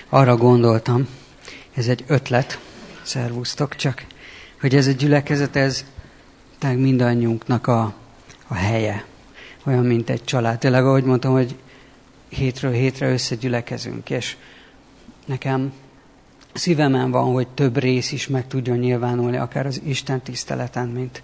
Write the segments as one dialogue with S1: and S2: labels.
S1: Arra gondoltam, ez egy ötlet, szervusztok, csak hogy ez a gyülekezet, ez mindannyiunknak a helye. Olyan, mint egy család. Tényleg, ahogy mondtam, hogy hétről hétre összegyülekezünk, és nekem szívemen van, hogy több rész is meg tudjon nyilvánulni, akár az Isten tiszteleten, mint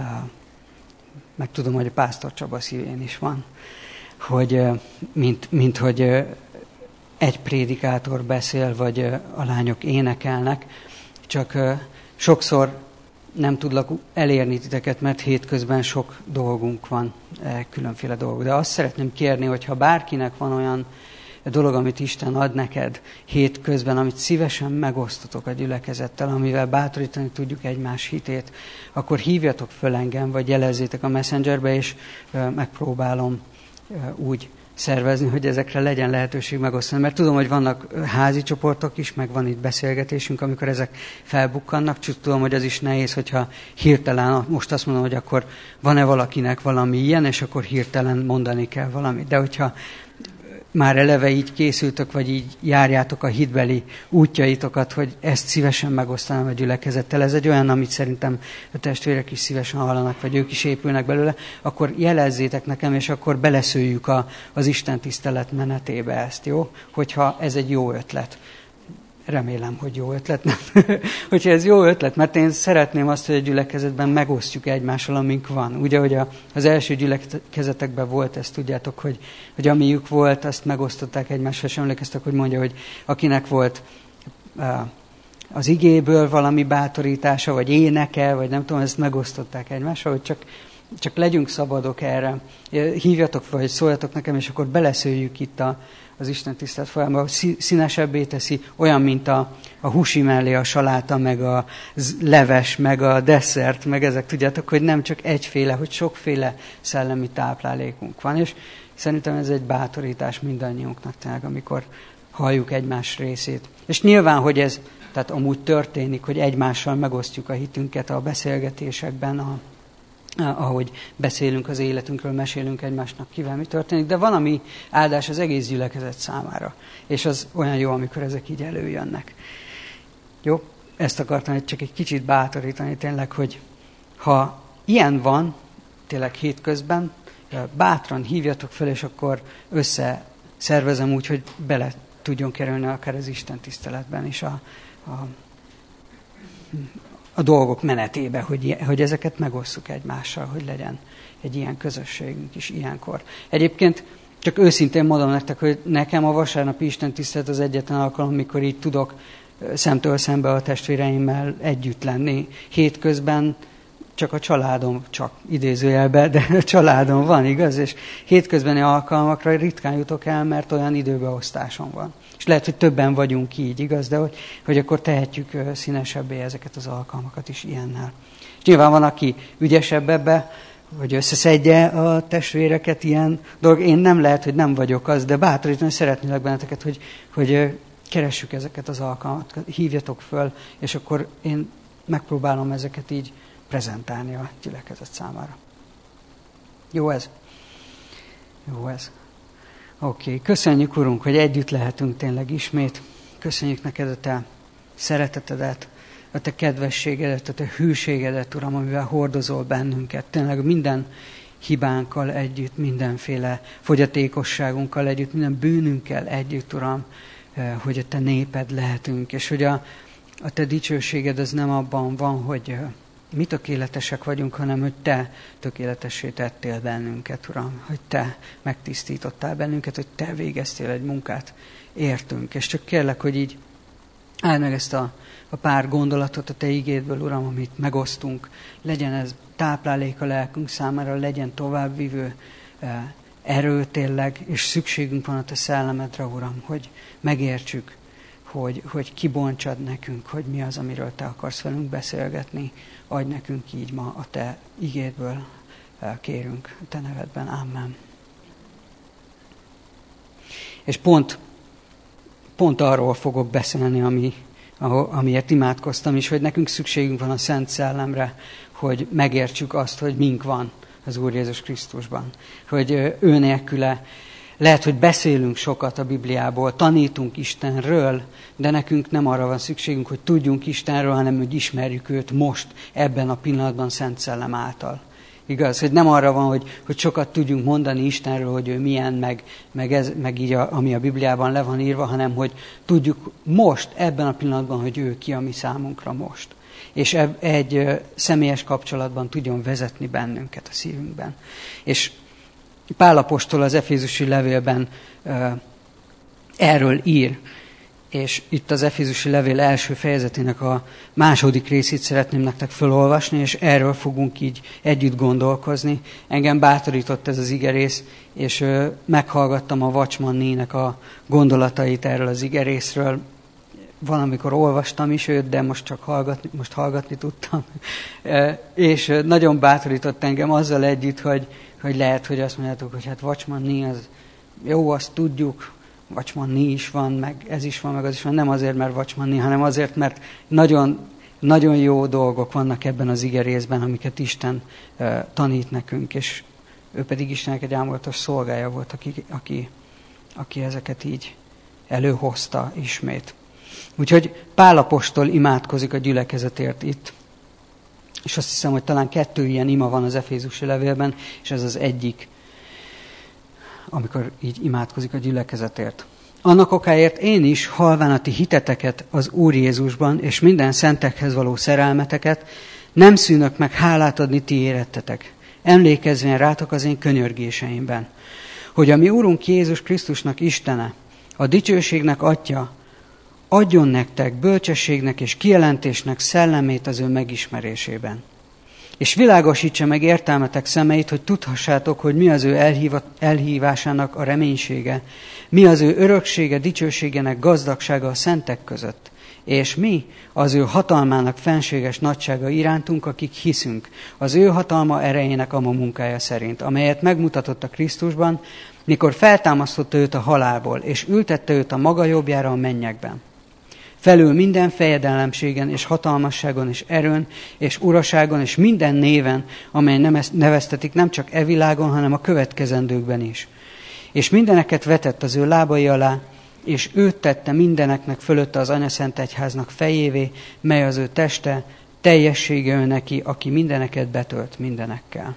S1: meg tudom, hogy a Pásztor Csaba szívén is van, hogy mint hogy egy prédikátor beszél, vagy a lányok énekelnek, csak sokszor nem tudlak elérni titeket, mert hétközben sok dolgunk van, különféle dolgok. De azt szeretném kérni, hogyha bárkinek van olyan dolog, amit Isten ad neked hétközben, amit szívesen megosztotok a gyülekezettel, amivel bátorítani tudjuk egymás hitét, akkor hívjatok föl engem, vagy jelezzétek a Messengerbe, és megpróbálom úgy szervezni, hogy ezekre legyen lehetőség megosztani. Mert tudom, hogy vannak házi csoportok is, meg van itt beszélgetésünk, amikor ezek felbukkannak, csak tudom, hogy az is nehéz, hogyha hirtelen, most azt mondom, hogy akkor van-e valakinek valami ilyen, és akkor hirtelen mondani kell valamit. De hogyha már eleve így készültök, vagy így járjátok a hitbeli útjaitokat, hogy ezt szívesen megosztanám a gyülekezettel. Ez egy olyan, amit szerintem a testvérek is szívesen hallanak, vagy ők is épülnek belőle, akkor jelezzétek nekem, és akkor beleszőjük az Isten tisztelet menetébe ezt, jó? Hogyha ez egy jó ötlet. Remélem, hogy jó ötlet. Hogyha ez jó ötlet, mert én szeretném azt, hogy a gyülekezetben megosztjuk egymással, amink van. Ugye, hogy az első gyülekezetekben volt, ezt tudjátok, hogy amiük volt, azt megosztották egymással, és emlékeztek, hogy mondja, hogy akinek volt az igéből valami bátorítása, vagy éneke, vagy nem tudom, ezt megosztották egymással, hogy csak legyünk szabadok erre. Hívjatok, vagy szóljatok nekem, és akkor beleszőjük itt az Isten tisztelet folyamban, színesebbé teszi, olyan, mint a húsi mellé a saláta, meg a leves, meg a desszert, meg ezek, tudjátok, hogy nem csak egyféle, hogy sokféle szellemi táplálékunk van, és szerintem ez egy bátorítás mindannyiunknak, tehát amikor halljuk egymás részét. És nyilván, hogy ez, tehát amúgy történik, hogy egymással megosztjuk a hitünket a beszélgetésekben, ahogy beszélünk az életünkről, mesélünk egymásnak, kivel mi történik, de van, ami áldás az egész gyülekezet számára. És az olyan jó, amikor ezek így előjönnek. Jó? Ezt akartam csak egy kicsit bátorítani tényleg, hogy ha ilyen van, tényleg hétközben, bátran hívjatok fel, és akkor összeszervezem úgy, hogy bele tudjon kerülni akár az Isten tiszteletben is a dolgok menetébe, hogy ezeket megosszuk egymással, hogy legyen egy ilyen közösségünk is ilyenkor. Egyébként csak őszintén mondom nektek, hogy nekem a vasárnapi Isten tisztelet az egyetlen alkalom, amikor így tudok szemtől szembe a testvéreimmel együtt lenni. Hétközben csak a családom, csak idézőjelben, de a családom van, igaz? És hétközbeni alkalmakra ritkán jutok el, mert olyan időbeosztásom van. És lehet, hogy többen vagyunk így, igaz? De hogy akkor tehetjük színesebbé ezeket az alkalmakat is ilyennel. És nyilván van, aki ügyesebb ebbe, hogy összeszedje a testvéreket ilyen dolog. Én nem lehet, hogy nem vagyok az, de bátorítani szeretnélek benneteket, hogy keressük ezeket az alkalmakat, hívjatok föl, és akkor én megpróbálom ezeket így prezentálni a gyülekezet számára. Jó ez? Jó ez. Oké. Köszönjük, Urunk, hogy együtt lehetünk tényleg ismét. Köszönjük neked a te szeretetedet, a te kedvességedet, a te hűségedet, Uram, amivel hordozol bennünket. Tényleg minden hibánkkal együtt, mindenféle fogyatékosságunkkal együtt, minden bűnünkkel együtt, Uram, hogy a te néped lehetünk, és hogy a te dicsőséged az nem abban van, hogy mi tökéletesek vagyunk, hanem hogy te tökéletessé tettél bennünket, Uram, hogy te megtisztítottál bennünket, hogy te végeztél egy munkát értünk. És csak kérlek, hogy így áld meg ezt a pár gondolatot a te igédből, Uram, amit megosztunk, legyen ez táplálék a lelkünk számára, legyen továbbvívő erő tényleg, és szükségünk van a te szellemedre, Uram, hogy megértsük, hogy kibontsad nekünk, hogy mi az, amiről te akarsz velünk beszélgetni. Adj nekünk így ma a te igédből, kérünk a te nevedben. Amen. És pont arról fogok beszélni, amiért imádkoztam is, hogy nekünk szükségünk van a Szent Szellemre, hogy megértsük azt, hogy mink van az Úr Jézus Krisztusban. Hogy ő nélküle Lehet, hogy beszélünk sokat a Bibliából, tanítunk Istenről, de nekünk nem arra van szükségünk, hogy tudjunk Istenről, hanem hogy ismerjük őt most, ebben a pillanatban Szent Szellem által. Igaz, hogy nem arra van, hogy sokat tudjunk mondani Istenről, hogy ő milyen, meg így, ami a Bibliában le van írva, hanem hogy tudjuk most, ebben a pillanatban, hogy ő ki a mi számunkra most. És egy személyes kapcsolatban tudjon vezetni bennünket a szívünkben. És Pál apostol az Efézusi levélben erről ír, és itt az Efézusi levél első fejezetének a második részét szeretném nektek felolvasni, és erről fogunk így együtt gondolkozni. Engem bátorított ez az igerész, és meghallgattam a Watchman Nee-nek a gondolatait erről az igerészről. Valamikor olvastam is őt, de most hallgatni tudtam. És nagyon bátorított engem azzal együtt, hogy lehet, hogy azt mondjátok, hogy hát Watchman Nee az jó, azt tudjuk, Watchman Nee is van, meg ez is van, meg az is van. Nem azért, mert Watchman Nee, hanem azért, mert nagyon, nagyon jó dolgok vannak ebben az igerészben, amiket Isten tanít nekünk, és ő pedig Istennek egy ámulatos szolgája volt, aki ezeket így előhozta ismét. Úgyhogy Pál apostol imádkozik a gyülekezetért itt. És azt hiszem, hogy talán 2 ilyen ima van az Efézusi levélben, és ez az egyik, amikor így imádkozik a gyülekezetért. Annak okáért én is, halván a ti hiteteket az Úr Jézusban, és minden szentekhez való szerelmeteket, nem szűnök meg hálát adni ti érettetek, emlékezvén rátok az én könyörgéseimben, hogy a mi Úrunk Jézus Krisztusnak Istene, a dicsőségnek Atya, adjon nektek bölcsességnek és kijelentésnek szellemét az ő megismerésében. És világosítsa meg értelmetek szemeit, hogy tudhassátok, hogy mi az ő elhívásának a reménysége, mi az ő öröksége, dicsőségének gazdagsága a szentek között, és mi az ő hatalmának fenséges nagysága irántunk, akik hiszünk, az ő hatalma erejének a munkája szerint, amelyet megmutatott a Krisztusban, mikor feltámasztotta őt a halálból, és ültette őt a maga jobbjára a mennyekben. Felül minden fejedelemségen és hatalmasságon és erőn és uraságon és minden néven, amely neveztetik nem csak e világon, hanem a következendőkben is. És mindeneket vetett az ő lábai alá, és őt tette mindeneknek fölötte az Anyaszent Egyháznak fejévé, mely az ő teste, teljessége ő neki, aki mindeneket betölt mindenekkel.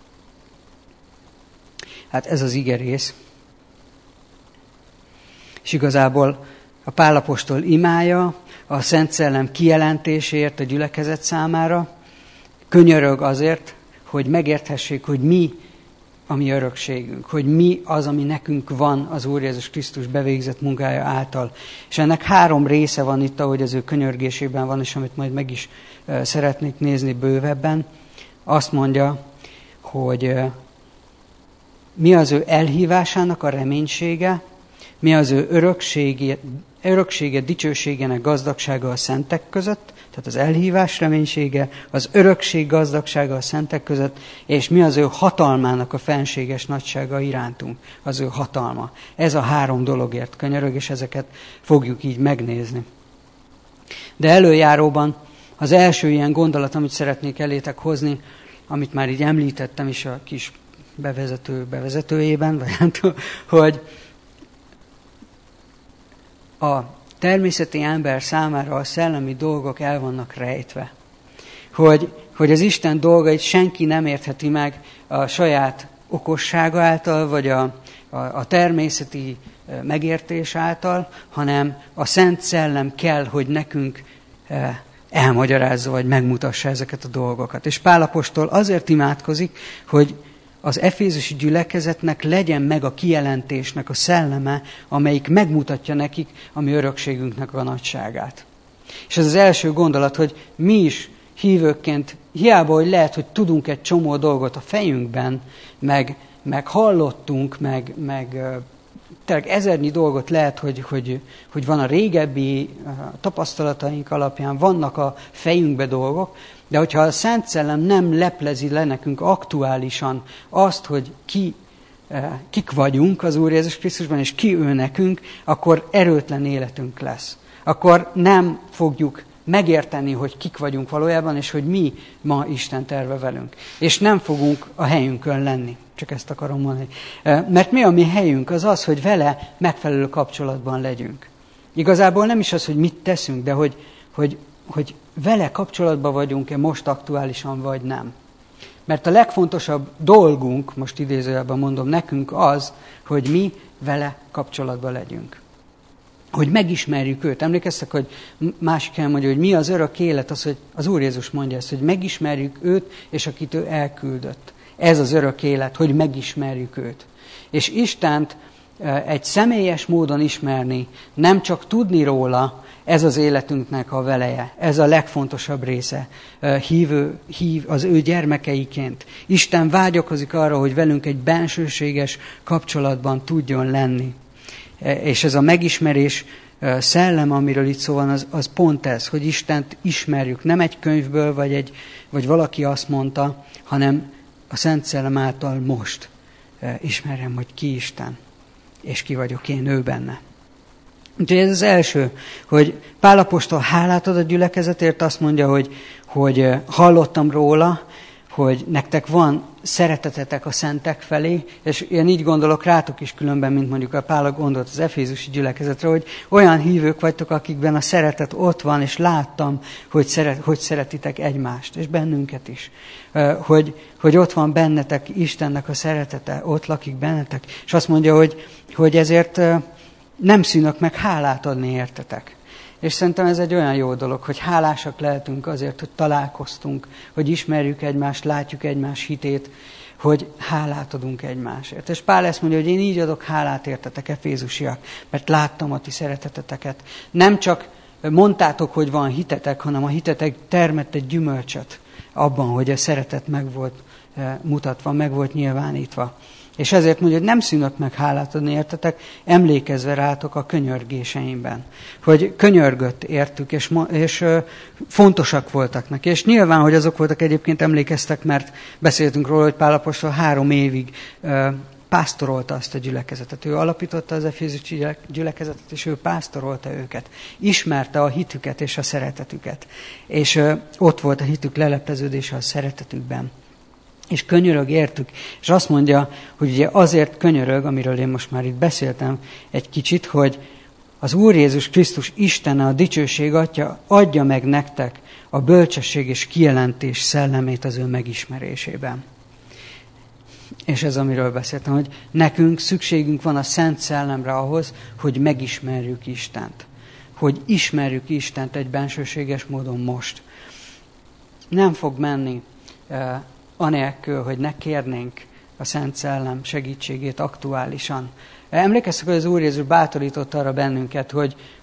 S1: Hát ez az igerész. És igazából a Pál apostol imája a Szent Szellem kijelentésért a gyülekezet számára, könyörög azért, hogy megérthessék, hogy mi a mi örökségünk, hogy mi az, ami nekünk van az Úr Jézus Krisztus bevégzett munkája által. És ennek 3 része van itt, ahogy az ő könyörgésében van, és amit majd meg is szeretnék nézni bővebben. Azt mondja, hogy mi az ő elhívásának a reménysége, mi az ő öröksége, dicsőségének gazdagsága a szentek között, tehát az elhívás reménysége, az örökség gazdagsága a szentek között, és mi az ő hatalmának a fenséges nagysága irántunk, az ő hatalma. Ez a 3 dologért könyörög, és ezeket fogjuk így megnézni. De előjáróban az első ilyen gondolat, amit szeretnék elétek hozni, amit már így említettem is a kis bevezetőjében, vagy nem tudom, hogy a természeti ember számára a szellemi dolgok el vannak rejtve. Hogy az Isten dolgait senki nem értheti meg a saját okossága által, vagy a természeti megértés által, hanem a Szent Szellem kell, hogy nekünk elmagyarázza, vagy megmutassa ezeket a dolgokat. És Pál apostol azért imádkozik, hogy az efézusi gyülekezetnek legyen meg a kijelentésnek a szelleme, amelyik megmutatja nekik a mi örökségünknek a nagyságát. És ez az első gondolat, hogy mi is hívőkként, hiába, hogy lehet, hogy tudunk egy csomó dolgot a fejünkben, meg hallottunk, meg tényleg ezernyi dolgot lehet, hogy van a régebbi tapasztalataink alapján, vannak a fejünkbe dolgok, de hogyha a Szent Szellem nem leplezi le nekünk aktuálisan azt, hogy kik vagyunk az Úr Jézus Krisztusban, és ki ő nekünk, akkor erőtlen életünk lesz. Akkor nem fogjuk megérteni, hogy kik vagyunk valójában, és hogy mi ma Isten terve velünk. És nem fogunk a helyünkön lenni. Csak ezt akarom mondani. Mert mi a mi helyünk? Az az, hogy vele megfelelő kapcsolatban legyünk. Igazából nem is az, hogy mit teszünk, de hogy vele kapcsolatban vagyunk-e most aktuálisan, vagy nem. Mert a legfontosabb dolgunk, most idézőjelben mondom, nekünk az, hogy mi vele kapcsolatban legyünk. Hogy megismerjük őt. Emlékeztek, hogy másik elmondja, hogy mi az örök élet, az, hogy az Úr Jézus mondja ezt, hogy megismerjük őt, és akit ő elküldött. Ez az örök élet, hogy megismerjük őt. És Istent egy személyes módon ismerni, nem csak tudni róla, ez az életünknek a veleje. Ez a legfontosabb része. Hív az ő gyermekeiként. Isten vágyakozik arra, hogy velünk egy bensőséges kapcsolatban tudjon lenni. És ez a megismerés szellem, amiről itt szó van, az pont ez, hogy Istent ismerjük. Nem egy könyvből, vagy valaki azt mondta, hanem a Szent Szellem által most ismerjem, hogy ki Isten, és ki vagyok én ő benne. Úgyhogy ez az első, hogy Pál apostol hálát ad a gyülekezetért, azt mondja, hogy hallottam róla, hogy nektek van szeretetetek a szentek felé, és én így gondolok rátok is különben, mint mondjuk a Pál gondolt az efézusi gyülekezetre, hogy olyan hívők vagytok, akikben a szeretet ott van, és láttam, hogy szeretitek egymást, és bennünket is. Hogy ott van bennetek Istennek a szeretete, ott lakik bennetek, és azt mondja, hogy ezért nem szűnök meg hálát adni értetek. És szerintem ez egy olyan jó dolog, hogy hálásak lehetünk azért, hogy találkoztunk, hogy ismerjük egymást, látjuk egymás hitét, hogy hálát adunk egymásért. És Pál ezt mondja, hogy én így adok hálát értetek, efézusiak, mert láttam a ti szereteteteket. Nem csak mondtátok, hogy van hitetek, hanem a hitetek termett egy gyümölcsöt abban, hogy a szeretet meg volt mutatva, meg volt nyilvánítva. És ezért mondja, hogy nem szűnök meg hálát adni értetek, emlékezve rátok a könyörgéseimben. Hogy könyörgött értük, és fontosak voltak neki. És nyilván, hogy azok voltak egyébként, emlékeztek, mert beszéltünk róla, hogy Pál apostol 3 évig pásztorolta azt a gyülekezetet. Ő alapította az efézusi gyülekezetet, és ő pásztorolta őket. Ismerte a hitüket és a szeretetüket. És ott volt a hitük lelepleződése a szeretetükben. És könyörög értük, és azt mondja, hogy ugye azért könyörög, amiről én most már itt beszéltem egy kicsit, hogy az Úr Jézus Krisztus Istene, a dicsőség Atya adja meg nektek a bölcsesség és kijelentés szellemét az ő megismerésében. És ez, amiről beszéltem, hogy nekünk szükségünk van a Szent Szellemre ahhoz, hogy megismerjük Istent. Hogy ismerjük Istent egy bensőséges módon most. Nem fog menni anélkül, hogy ne kérnénk a Szent Szellem segítségét aktuálisan. Emlékeztek, hogy az Úr Jézus bátorított arra bennünket,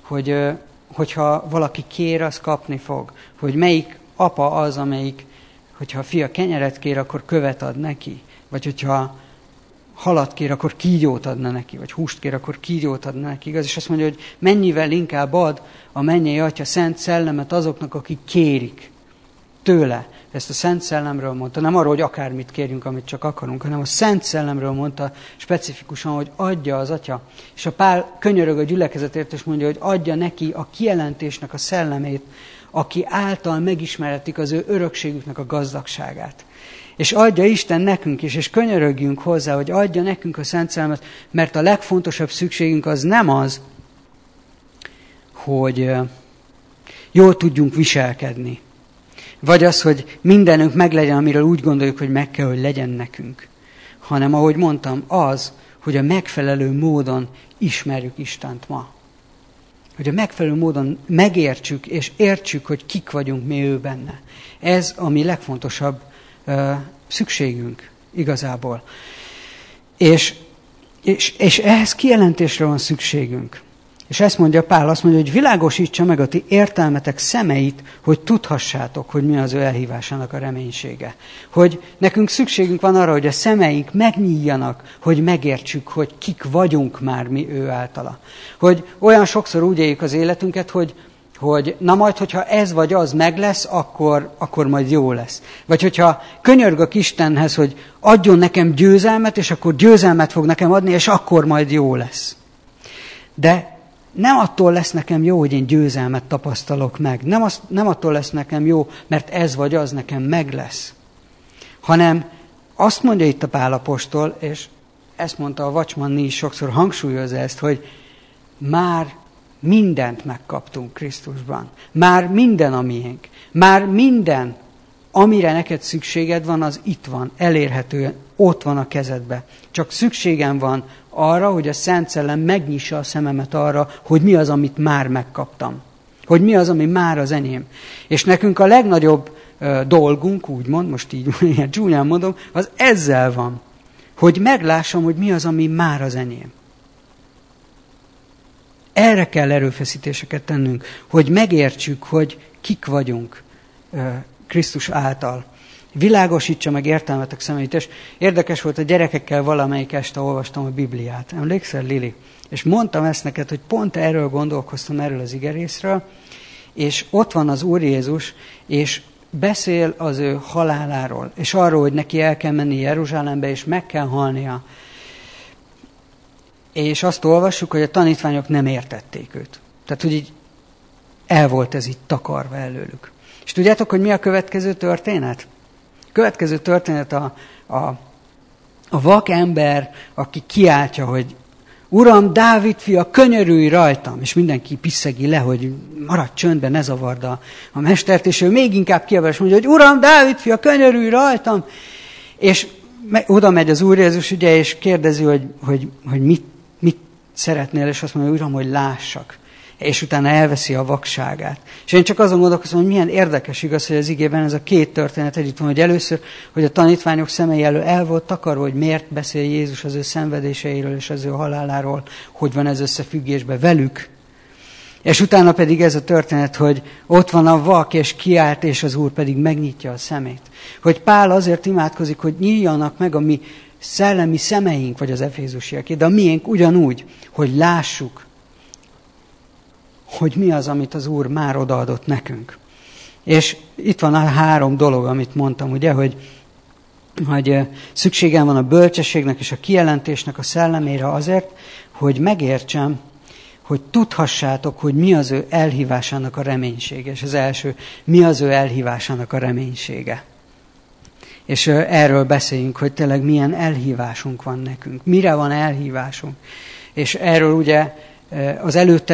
S1: hogyha valaki kér, az kapni fog. Hogy melyik apa az, amelyik, hogyha a fia kenyeret kér, akkor követ ad neki. Vagy hogyha halat kér, akkor kígyót adna neki. Vagy húst kér, akkor kígyót adna neki. Igaz? És azt mondja, hogy mennyivel inkább ad a mennyei Atya Szent Szellemet azoknak, akik kérik tőle. Ezt a Szent Szellemről mondta, nem arról, hogy akármit kérjünk, amit csak akarunk, hanem a Szent Szellemről mondta specifikusan, hogy adja az Atya. És a Pál könyörög a gyülekezetért, és mondja, hogy adja neki a kijelentésnek a szellemét, aki által megismerhetik az ő örökségüknek a gazdagságát. És adja Isten nekünk is, és könyörögjünk hozzá, hogy adja nekünk a Szent Szellemet, mert a legfontosabb szükségünk az nem az, hogy jól tudjunk viselkedni. Vagy az, hogy mindenünk meglegyen, amiről úgy gondoljuk, hogy meg kell, hogy legyen nekünk. Hanem, ahogy mondtam, az, hogy a megfelelő módon ismerjük Istent ma. Hogy a megfelelő módon megértsük és értsük, hogy kik vagyunk mi ő benne. Ez a mi legfontosabb szükségünk igazából. És ehhez kijelentésre van szükségünk. És ezt mondja Pál, azt mondja, hogy világosítsa meg a ti értelmetek szemeit, hogy tudhassátok, hogy mi az ő elhívásának a reménysége. Hogy nekünk szükségünk van arra, hogy a szemeink megnyíljanak, hogy megértsük, hogy kik vagyunk már mi ő általa. Hogy olyan sokszor úgy éljük az életünket, hogy na majd, hogyha ez vagy az meg lesz, akkor majd jó lesz. Vagy hogyha könyörgök Istenhez, hogy adjon nekem győzelmet, és akkor győzelmet fog nekem adni, és akkor majd jó lesz. De nem attól lesz nekem jó, hogy én győzelmet tapasztalok meg. Nem attól lesz nekem jó, mert ez vagy az nekem meg lesz. Hanem azt mondja itt a Pál apostol, és ezt mondta a Vacsmanni is sokszor, hangsúlyozza ezt, hogy már mindent megkaptunk Krisztusban. Már minden a miénk. Már minden, amire neked szükséged van, az itt van, elérhető, ott van a kezedbe. Csak szükségem van arra, hogy a Szent Szellem megnyissa a szememet arra, hogy mi az, amit már megkaptam. Hogy mi az, ami már az enyém. És nekünk a legnagyobb dolgunk, úgymond, most így ilyen csúnyán mondom, az ezzel van. Hogy meglássam, hogy mi az, ami már az enyém. Erre kell erőfeszítéseket tennünk, hogy megértsük, hogy kik vagyunk Krisztus által. Világosítsa meg értelmetek szemeit. És érdekes volt, a gyerekekkel valamelyik este olvastam a Bibliát. Emlékszel, Lili? És mondtam ezt neked, hogy pont erről gondolkoztam, erről az igerészről, és ott van az Úr Jézus, és beszél az ő haláláról, és arról, hogy neki el kell menni Jeruzsálembe, és meg kell halnia. És azt olvassuk, hogy a tanítványok nem értették őt. Tehát, hogy így el volt ez így takarva előlük. És tudjátok, hogy mi a következő történet? A következő történet a vak ember, aki kiáltja, hogy Uram, Dávid fia, könyörülj rajtam! És mindenki piszegi le, hogy maradj csöndben, ne zavard a mestert, és ő még inkább kiabál, és mondja, hogy Uram, Dávid fia, könyörülj rajtam! És oda megy az Úr Jézus, ugye, és kérdezi, hogy mit szeretnél, és azt mondja, Uram, hogy lássak. És utána elveszi a vakságát. És én csak azon gondolkozom, hogy milyen érdekes igaz, hogy az igében ez a két történet együtt van, hogy először, hogy a tanítványok szemei elől el volt takarva, hogy miért beszél Jézus az ő szenvedéseiről és az ő haláláról, hogy van ez összefüggésben velük. És utána pedig ez a történet, hogy ott van a vak, és kiált, és az Úr pedig megnyitja a szemét. Hogy Pál azért imádkozik, hogy nyíljanak meg a mi szellemi szemeink, vagy az efézusiaké, de a miénk ugyanúgy, hogy lássuk, hogy mi az, amit az Úr már odaadott nekünk. És itt van a 3 dolog, amit mondtam, ugye, hogy szükségem van a bölcsességnek és a kijelentésnek a szellemére azért, hogy megértsem, hogy tudhassátok, hogy mi az ő elhívásának a reménysége. És az első, mi az ő elhívásának a reménysége. És erről beszéljünk, hogy tényleg milyen elhívásunk van nekünk. Mire van elhívásunk. És erről ugye az előtte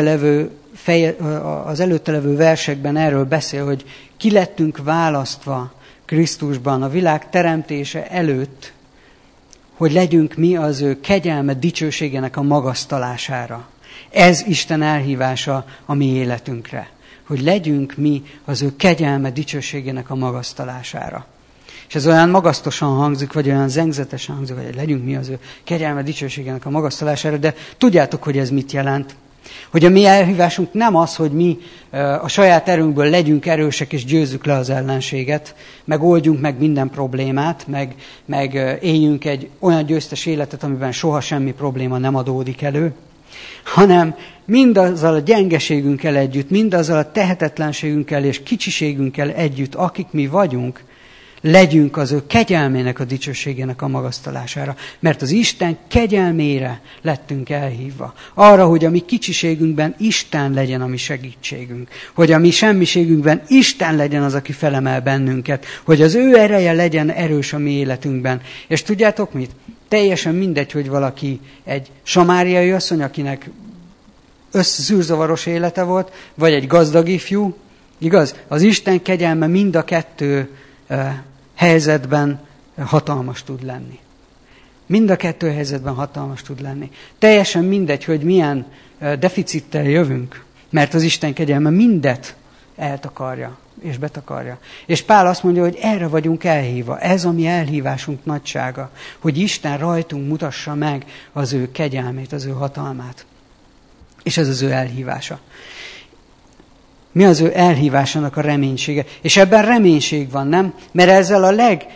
S1: levő versekben erről beszél, hogy ki lettünk választva Krisztusban a világ teremtése előtt, hogy legyünk mi az ő kegyelme dicsőségének a magasztalására. Ez Isten elhívása a mi életünkre. Hogy legyünk mi az ő kegyelme dicsőségének a magasztalására. És ez olyan magasztosan hangzik, vagy olyan zengzetesen hangzik, hogy legyünk mi az ő kegyelme dicsőségének a magasztalására, de tudjátok, hogy ez mit jelent. Hogy a mi elhívásunk nem az, hogy mi a saját erőnkből legyünk erősek és győzzük le az ellenséget, meg oldjunk meg minden problémát, meg éljünk egy olyan győztes életet, amiben soha semmi probléma nem adódik elő, hanem mindazzal a gyengeségünkkel együtt, mindazzal a tehetetlenségünkkel és kicsiségünkkel együtt, akik mi vagyunk, legyünk az ő kegyelmének a dicsőségének a magasztalására. Mert az Isten kegyelmére lettünk elhívva. Arra, hogy a mi kicsiségünkben Isten legyen a mi segítségünk. Hogy a mi semmiségünkben Isten legyen az, aki felemel bennünket. Hogy az ő ereje legyen erős a mi életünkben. És tudjátok mit? Teljesen mindegy, hogy valaki egy samáriai asszony, akinek zűrzavaros élete volt, vagy egy gazdag ifjú. Igaz? Az Isten kegyelme mind a kettő helyzetben hatalmas tud lenni. Mind a kettő helyzetben hatalmas tud lenni. Teljesen mindegy, hogy milyen deficittel jövünk, mert az Isten kegyelme mindet eltakarja és betakarja. És Pál azt mondja, hogy erre vagyunk elhívva. Ez a mi elhívásunk nagysága, hogy Isten rajtunk mutassa meg az ő kegyelmét, az ő hatalmát. És ez az ő elhívása. Mi az ő elhívásának a reménysége? És ebben reménység van, nem? Mert ezzel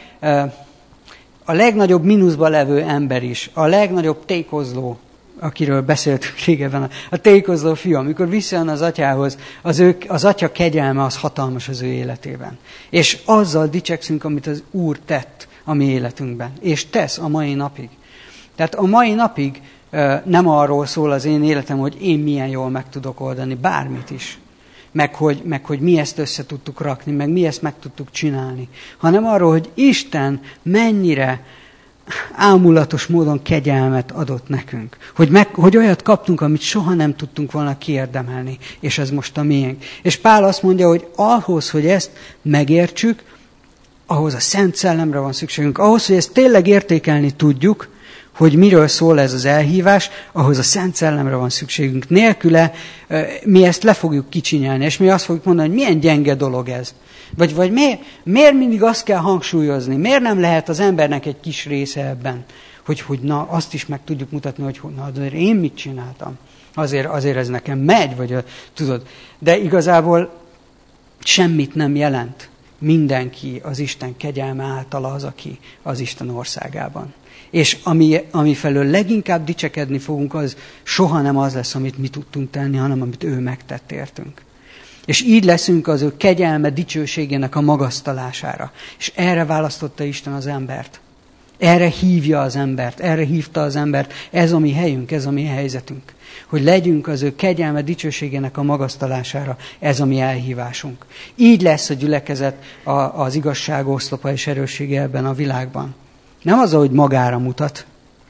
S1: a legnagyobb mínuszba levő ember is, a legnagyobb tékozló, akiről beszéltünk régebben, a tékozló fiú, amikor visszajön az atyához, az atya kegyelme az hatalmas az ő életében. És azzal dicsekszünk, amit az Úr tett a mi életünkben. És tesz a mai napig. Tehát a mai napig nem arról szól az én életem, hogy én milyen jól meg tudok oldani bármit is, meg hogy mi ezt össze tudtuk rakni, meg mi ezt meg tudtuk csinálni, hanem arról, hogy Isten mennyire ámulatos módon kegyelmet adott nekünk. Hogy olyat kaptunk, amit soha nem tudtunk volna kiérdemelni, és ez most a miénk. És Pál azt mondja, hogy ahhoz, hogy ezt megértsük, ahhoz a Szent Szellemre van szükségünk. Ahhoz, hogy ezt tényleg értékelni tudjuk, hogy miről szól ez az elhívás, ahhoz a Szent Szellemre van szükségünk. Nélküle mi ezt le fogjuk kicsinyelni, és mi azt fogjuk mondani, hogy milyen gyenge dolog ez. Vagy miért mindig azt kell hangsúlyozni? Miért nem lehet az embernek egy kis része ebben? Hogy na, azt is meg tudjuk mutatni, hogy na, azért én mit csináltam? Azért ez nekem megy, vagy tudod. De igazából semmit nem jelent. Mindenki az Isten kegyelme által az, aki az Isten országában. És ami felől leginkább dicsekedni fogunk, az soha nem az lesz, amit mi tudtunk tenni, hanem amit ő megtett értünk. És így leszünk az ő kegyelme dicsőségének a magasztalására. És erre választotta Isten az embert. Erre hívja az embert, erre hívta az embert. Ez a mi helyünk, ez a mi helyzetünk. Hogy legyünk az ő kegyelme dicsőségének a magasztalására, ez a mi elhívásunk. Így lesz a gyülekezet az igazság oszlopa és erőssége ebben a világban. Nem az, hogy magára mutat,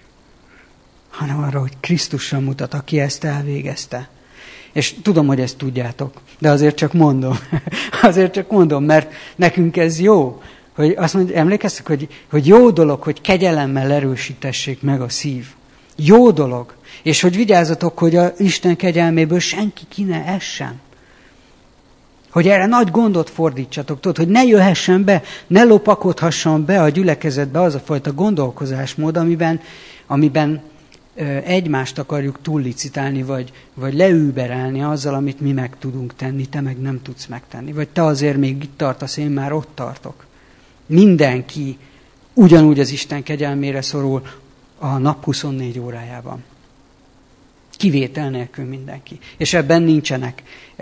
S1: hanem arra, hogy Krisztusra mutat, aki ezt elvégezte. És tudom, hogy ezt tudjátok, de azért csak mondom. Azért csak mondom, mert nekünk ez jó. Hogy azt mondja, emlékeztek, hogy jó dolog, hogy kegyelemmel erősítessék meg a szív. Jó dolog. És hogy vigyázzatok, hogy az Isten kegyelméből senki ki ne essen. Hogy erre nagy gondot fordítsatok, tudod, hogy ne jöhessen be, ne lopakodhasson be a gyülekezetbe az a fajta gondolkozásmód, amiben egymást akarjuk túllicitálni, vagy leüberelni azzal, amit mi meg tudunk tenni, te meg nem tudsz megtenni. Vagy te azért még itt tartasz, én már ott tartok. Mindenki ugyanúgy az Isten kegyelmére szorul a nap 24 órájában. Kivétel nélkül mindenki. És ebben nincsenek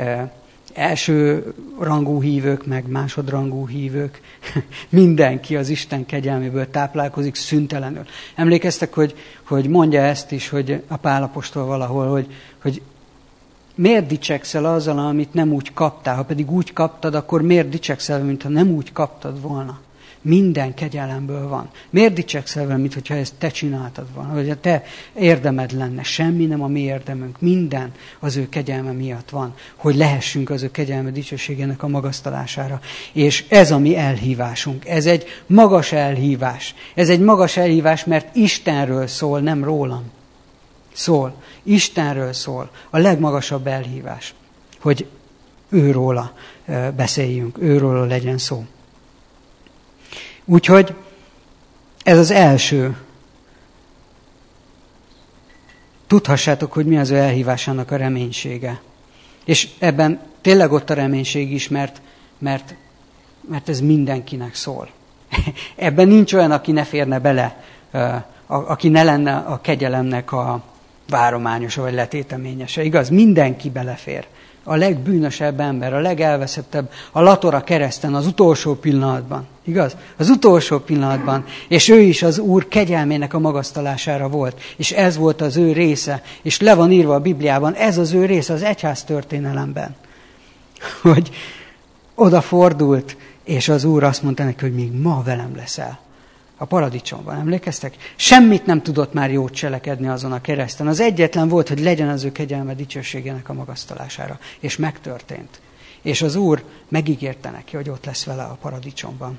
S1: első rangú hívők, meg másodrangú hívők. Mindenki az Isten kegyelméből táplálkozik szüntelenül. Emlékeztek, hogy mondja ezt is, hogy a Pál apostol valahol, hogy miért dicsekszel azzal, amit nem úgy kaptál? Ha pedig úgy kaptad, akkor miért dicsekszel, mintha nem úgy kaptad volna? Minden kegyelemből van. Miért dicsekszel vele, mintha ezt te csináltad volna, vagy a te érdemed lenne? Semmi nem a mi érdemünk. Minden az ő kegyelme miatt van, hogy lehessünk az ő kegyelme dicsőségének a magasztalására. És ez a mi elhívásunk. Ez egy magas elhívás. Ez egy magas elhívás, mert Istenről szól, nem rólam. Szól. Istenről szól. A legmagasabb elhívás, hogy őróla beszéljünk, őróla legyen szó. Úgyhogy ez az első. Tudhassátok, hogy mi az ő elhívásának a reménysége. És ebben tényleg ott a reménység is, mert ez mindenkinek szól. Ebben nincs olyan, aki ne férne bele, aki ne lenne a kegyelemnek a várományosa vagy letéteményese. Igaz? Mindenki belefér. A legbűnösebb ember, a legelveszettebb, a latora kereszten, az utolsó pillanatban. Igaz? Az utolsó pillanatban. És ő is az Úr kegyelmének a magasztalására volt. És ez volt az ő része. És le van írva a Bibliában, ez az ő része az egyház történelemben. Hogy odafordult, és az Úr azt mondta neki, hogy még ma velem leszel. A paradicsomban, emlékeztek? Semmit nem tudott már jót cselekedni azon a kereszten. Az egyetlen volt, hogy legyen az ő kegyelme dicsőségének a magasztalására. És megtörtént. És az Úr megígérte neki, hogy ott lesz vele a paradicsomban.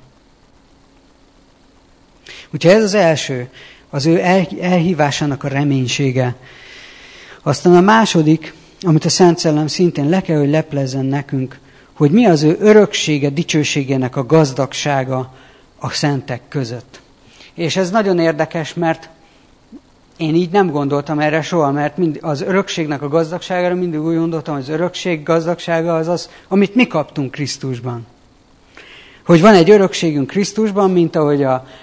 S1: Úgyhogy ez az első, az ő elhívásának a reménysége. Aztán a második, amit a Szent Szellem szintén le kell, hogy leplezzen nekünk, hogy mi az ő öröksége, dicsőségének a gazdagsága a szentek között. És ez nagyon érdekes, mert én így nem gondoltam erre soha, mert az örökségnek a gazdagságára mindig úgy gondoltam, hogy az örökség gazdagsága az, amit mi kaptunk Krisztusban. Hogy van egy örökségünk Krisztusban, mint ahogy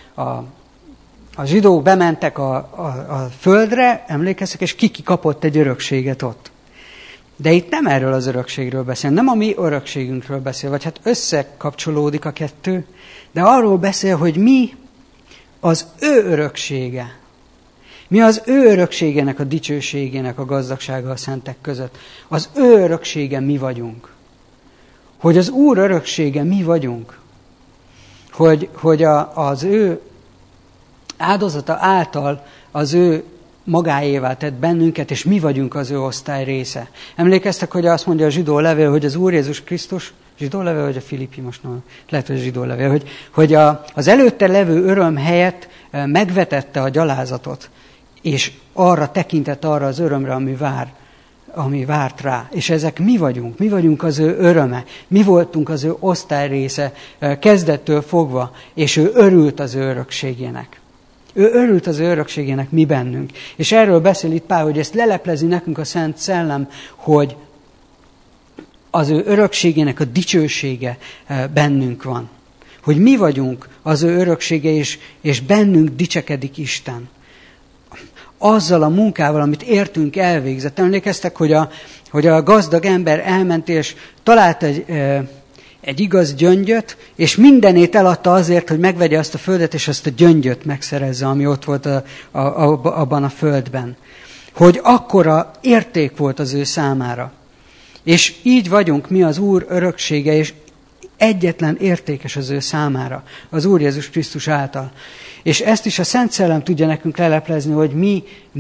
S1: a zsidók bementek a földre, emlékeztek, és ki kapott egy örökséget ott. De itt nem erről az örökségről beszél, nem a mi örökségünkről beszél, vagy hát összekapcsolódik a kettő, de arról beszél, hogy mi az ő öröksége. Mi az ő örökségének, a dicsőségének a gazdagsága a szentek között. Az ő öröksége mi vagyunk. Hogy az Úr öröksége mi vagyunk. Hogy az ő áldozata által az ő magáévá tett bennünket, és mi vagyunk az ő osztály része. Emlékeztek, hogy azt mondja a zsidó levél, hogy az Úr Jézus Krisztus, zsidó levél, vagy a Filippi most nem, lehet, hogy a zsidó levél, hogy az előtte levő öröm helyett megvetette a gyalázatot, és arra tekintett arra az örömre, ami várt rá. És ezek mi vagyunk az ő öröme, mi voltunk az ő osztály része kezdettől fogva, és ő örült az ő örökségének. Ő örült az ő örökségének mi bennünk. És erről beszél itt Pál, hogy ezt leleplezi nekünk a Szent Szellem, hogy az ő örökségének a dicsősége bennünk van. Hogy mi vagyunk az ő öröksége, és bennünk dicsekedik Isten. Azzal a munkával, amit értünk elvégzett. Emlékeztek, hogy a gazdag ember elment, és talált egy igaz gyöngyöt, és mindenét eladta azért, hogy megvegye azt a földet, és azt a gyöngyöt megszerezze, ami ott volt abban a földben. Hogy akkora érték volt az ő számára. És így vagyunk mi az Úr öröksége, és egyetlen értékes az ő számára, az Úr Jézus Krisztus által. És ezt is a Szent Szellem tudja nekünk leleplezni, hogy mi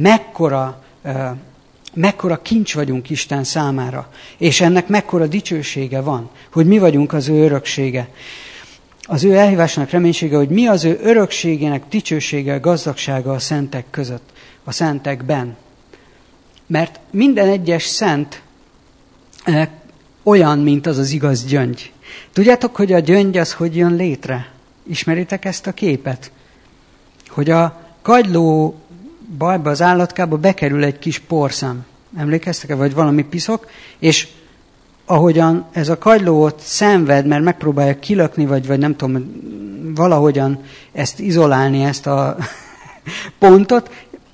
S1: mekkora kincs vagyunk Isten számára, és ennek mekkora dicsősége van, hogy mi vagyunk az ő öröksége. Az ő elhívásának reménysége, hogy mi az ő örökségének dicsősége, gazdagsága a szentek között, a szentekben. Mert minden egyes szent olyan, mint az igaz gyöngy. Tudjátok, hogy a gyöngy az hogy jön létre? Ismeritek ezt a képet? Hogy a kagyló bajba, az állatkába bekerül egy kis porszem. Emlékeztek-e? Vagy valami piszok, és ahogyan ez a kagyló ott szenved, mert megpróbálja kilökni, vagy nem tudom, valahogyan ezt izolálni, ezt a pontot,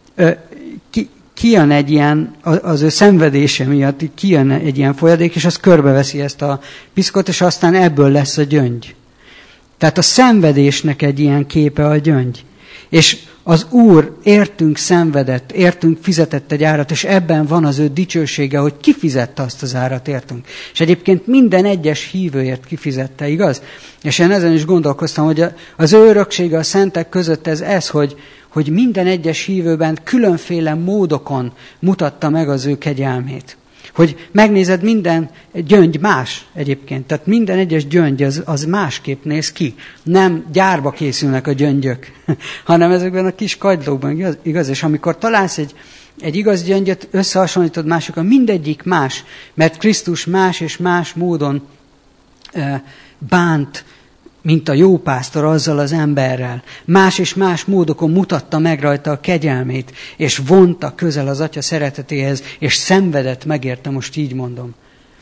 S1: kijön egy ilyen, az ő szenvedése miatt kijön egy ilyen folyadék, és az körbeveszi ezt a piszkot, és aztán ebből lesz a gyöngy. Tehát a szenvedésnek egy ilyen képe a gyöngy. És az Úr értünk szenvedett, értünk fizetett egy árat, és ebben van az ő dicsősége, hogy kifizette azt az árat értünk. És egyébként minden egyes hívőért kifizette, igaz? És én ezen is gondolkoztam, hogy az ő öröksége a szentek között ez, hogy minden egyes hívőben különféle módokon mutatta meg az ő kegyelmét. Hogy megnézed, minden gyöngy más egyébként. Tehát minden egyes gyöngy az másképp néz ki. Nem gyárba készülnek a gyöngyök, hanem ezekben a kis kagylókban, igaz? És amikor találsz egy igaz gyöngyöt, összehasonlítod másokkal, mindegyik más, mert Krisztus más és más módon bánt, mint a jó pásztor azzal az emberrel. Más és más módokon mutatta meg rajta a kegyelmét, és vonta közel az Atya szeretetéhez, és szenvedett megérte, most így mondom.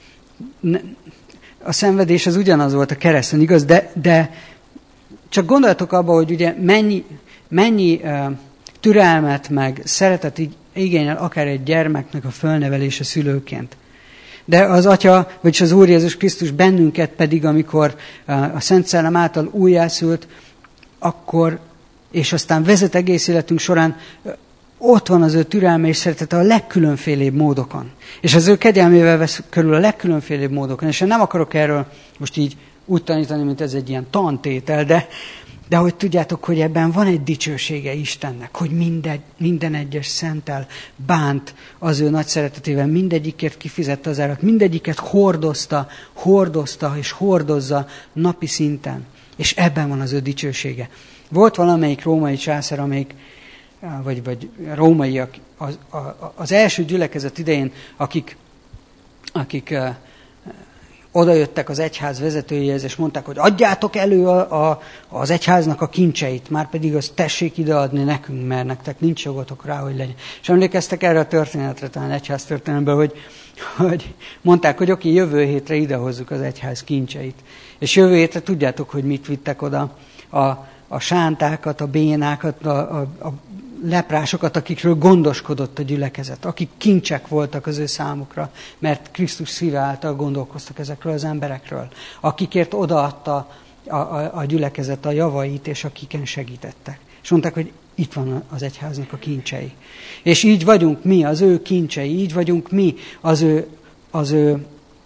S1: A szenvedés az ugyanaz volt a kereszten, igaz? De csak gondoljatok abba, hogy ugye mennyi türelmet meg szeretet igényel akár egy gyermeknek a fölnevelése szülőként. De az Atya, vagyis az Úr Jézus Krisztus bennünket pedig, amikor a Szent Szellem által újjászült, akkor, és aztán vezet egész életünk során, ott van az ő türelme és szeretete a legkülönfélébb módokon. És az ő kegyelmével vesz körül a legkülönfélébb módokon. És én nem akarok erről most így úgy tanítani, mint ez egy ilyen tantétel, de hogy tudjátok, hogy ebben van egy dicsősége Istennek, hogy minden egyes szenttel bánt az ő nagy szeretetével, mindegyikért kifizette az árat, mindegyiket hordozta és hordozza napi szinten. És ebben van az ő dicsősége. Volt valamelyik római császár, vagy rómaiak az első gyülekezet idején, akik odajöttek az egyház vezetőjéhez, és mondták, hogy adjátok elő az egyháznak a kincseit, már pedig azt tessék ideadni nekünk, mert nektek nincs jogotok rá, hogy legyen. És emlékeztek erre a történetre, talán egyház történetből, hogy mondták, hogy oké, jövő hétre idehozzuk az egyház kincseit. És jövő hétre tudjátok, hogy mit vittek oda? A sántákat, a bénákat, a leprásokat, akikről gondoskodott a gyülekezet, akik kincsek voltak az ő számukra, mert Krisztus szíve által gondolkoztak ezekről az emberekről, akikért odaadta a gyülekezet a javait, és akiken segítettek. És mondták, hogy itt van az egyháznak a kincsei. És így vagyunk mi, az ő kincsei, így vagyunk mi, az ő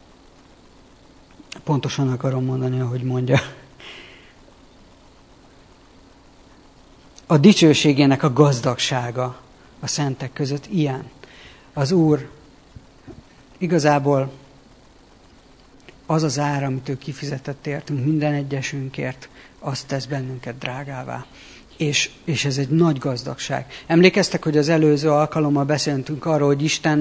S1: pontosan akarom mondani, ahogy mondja. A dicsőségének a gazdagsága a szentek között ilyen. Az Úr igazából az az ár, amit ő kifizetett értünk, minden egyesünkért, azt tesz bennünket drágává. És ez egy nagy gazdagság. Emlékeztek, hogy az előző alkalommal beszéltünk arról, hogy Isten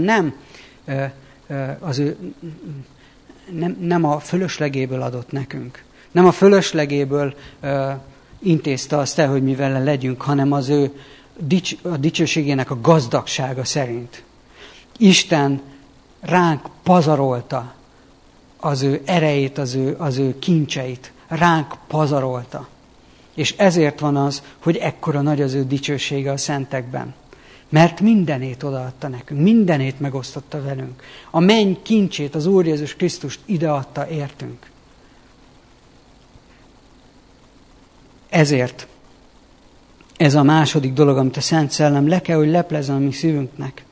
S1: nem a fölöslegéből adott nekünk. Nem a fölöslegéből intézte azt el, hogy mi vele legyünk, hanem az ő a dicsőségének a gazdagsága szerint. Isten ránk pazarolta az ő erejét, az ő kincseit. Ránk pazarolta. És ezért van az, hogy ekkora nagy az ő dicsősége a szentekben. Mert mindenét odaadta nekünk, mindenét megosztotta velünk. A menny kincsét, az Úr Jézus Krisztust ideadta értünk. Ezért ez a második dolog, amit a Szent Szellem le kell, hogy leplezzen a mi szívünknek.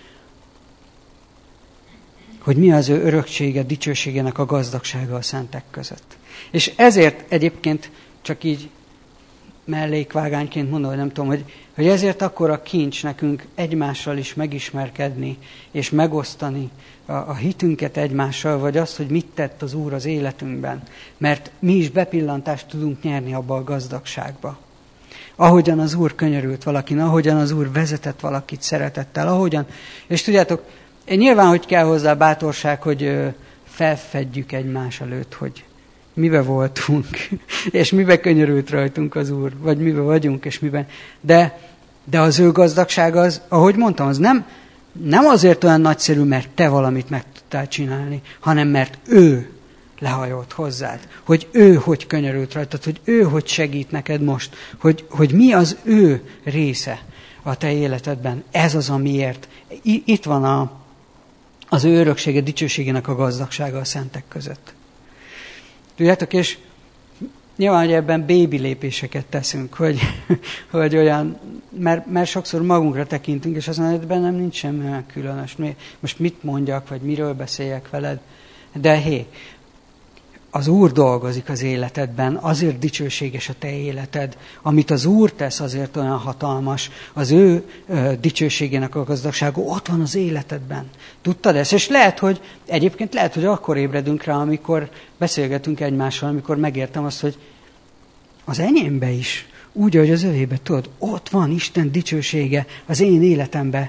S1: Hogy mi az ő öröksége, dicsőségének a gazdagsága a szentek között. És ezért egyébként csak így mellékvágányként mondom, hogy nem tudom, hogy ezért akkor a kincs nekünk egymással is megismerkedni, és megosztani a hitünket egymással, vagy azt, hogy mit tett az Úr az életünkben. Mert mi is bepillantást tudunk nyerni abba a gazdagságba. Ahogyan az Úr könyörült valakin, ahogyan az Úr vezetett valakit szeretettel, ahogyan, és tudjátok, nyilván, hogy kell hozzá bátorság, hogy felfedjük egymás előtt, hogy mibe voltunk, és mibe könyörült rajtunk az Úr, vagy mibe vagyunk, és miben. De az ő gazdagsága az, ahogy mondtam, az nem azért olyan nagyszerű, mert te valamit meg tudtál csinálni, hanem mert ő lehajolt hozzád, hogy ő hogy könyörült rajtad, hogy ő hogy segít neked most, hogy mi az ő része a te életedben. Ez az, amiért. Itt van az ő öröksége, dicsőségének a gazdagsága a szentek között. Tudjátok, és nyilván, hogy ebben bébi lépéseket teszünk, hogy olyan, mert sokszor magunkra tekintünk, és azt mondjuk, hogy bennem nincs semmi olyan különös. Most mit mondjak, vagy miről beszéljek veled? De az Úr dolgozik az életedben, azért dicsőséges a te életed. Amit az Úr tesz, azért olyan hatalmas. Az ő dicsőségének a gazdagsága ott van az életedben. Tudtad ezt? És lehet, hogy akkor ébredünk rá, amikor beszélgetünk egymással, amikor megértem azt, hogy az enyémbe is, úgy, ahogy az övébe, tudod, ott van Isten dicsősége az én életemben.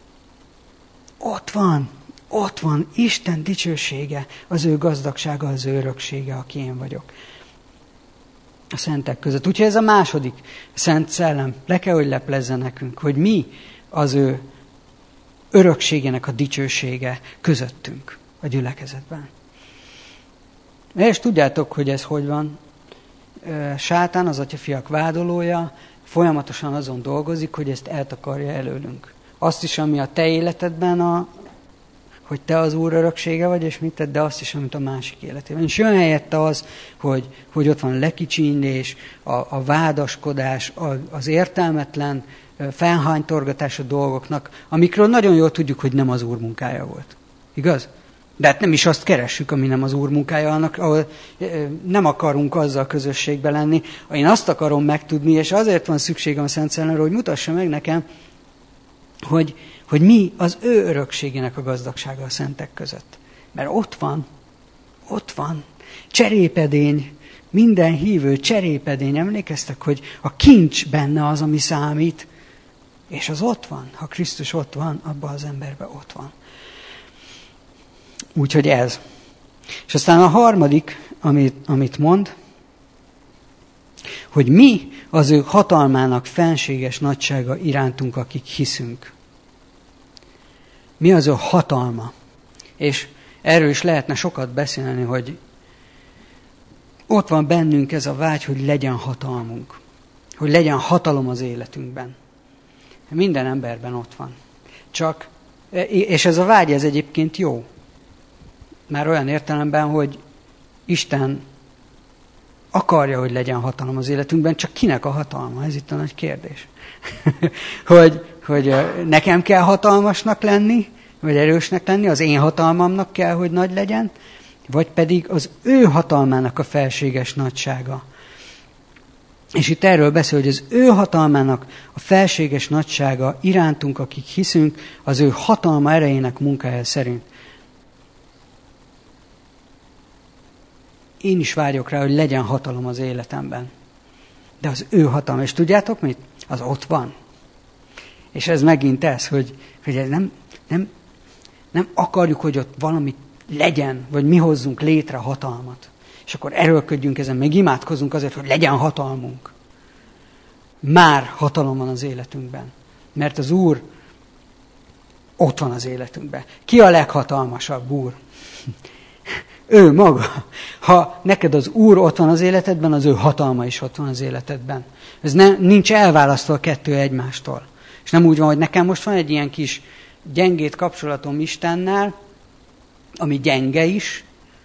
S1: Ott van Isten dicsősége, az ő gazdagsága, az ő öröksége, aki én vagyok. A szentek között. Úgyhogy ez a második Szent Szellem. Le kell, hogy leplezzen nekünk, hogy mi az ő örökségének a dicsősége közöttünk a gyülekezetben. És tudjátok, hogy ez hogy van. Sátán, az atyafiak vádolója, folyamatosan azon dolgozik, hogy ezt eltakarja előlünk. Azt is, ami a te életedben hogy te az Úr öröksége vagy, és mit tedd, de azt is, amit a másik életében. És jön helyette az, hogy ott van lekicsínlés, a vádaskodás, az értelmetlen felhánytorgatás a dolgoknak, amikről nagyon jól tudjuk, hogy nem az Úr munkája volt. Igaz? De hát nem is azt keressük, ami nem az Úr munkája, annak, ahol nem akarunk azzal közösségbe lenni. Én azt akarom megtudni, és azért van szükségem a Szent Szellemre, hogy mutassa meg nekem, hogy mi az ő örökségének a gazdagsága a szentek között. Mert ott van, cserépedény, minden hívő cserépedény. Emlékeztek, hogy a kincs benne az, ami számít, és az ott van. Ha Krisztus ott van, abban az emberben ott van. Úgyhogy ez. És aztán a harmadik, amit mond, hogy mi az ő hatalmának fenséges nagysága irántunk, akik hiszünk. Mi az ő hatalma? És erről is lehetne sokat beszélni, hogy ott van bennünk ez a vágy, hogy legyen hatalmunk. Hogy legyen hatalom az életünkben. Minden emberben ott van. És ez a vágy, ez egyébként jó. Már olyan értelemben, hogy Isten akarja, hogy legyen hatalom az életünkben, csak kinek a hatalma? Ez itt a nagy kérdés. hogy nekem kell hatalmasnak lenni, vagy erősnek lenni, az én hatalmamnak kell, hogy nagy legyen, vagy pedig az ő hatalmának a felséges nagysága. És itt erről beszél, hogy az ő hatalmának a felséges nagysága irántunk, akik hiszünk, az ő hatalma erejének munkája szerint. Én is vágyok rá, hogy legyen hatalom az életemben. De az ő hatalma, és tudjátok mit? Az ott van. És ez megint ez, hogy ez nem akarjuk, hogy ott valami legyen, vagy mi hozzunk létre hatalmat. És akkor erőlködjünk ezen, meg imádkozunk azért, hogy legyen hatalmunk. Már hatalom van az életünkben. Mert az Úr ott van az életünkben. Ki a leghatalmasabb Úr? Ő maga. Ha neked az Úr ott van az életedben, az ő hatalma is ott van az életedben. Ez nincs elválasztva a kettő egymástól. És nem úgy van, hogy nekem most van egy ilyen kis gyengét kapcsolatom Istennel, ami gyenge is,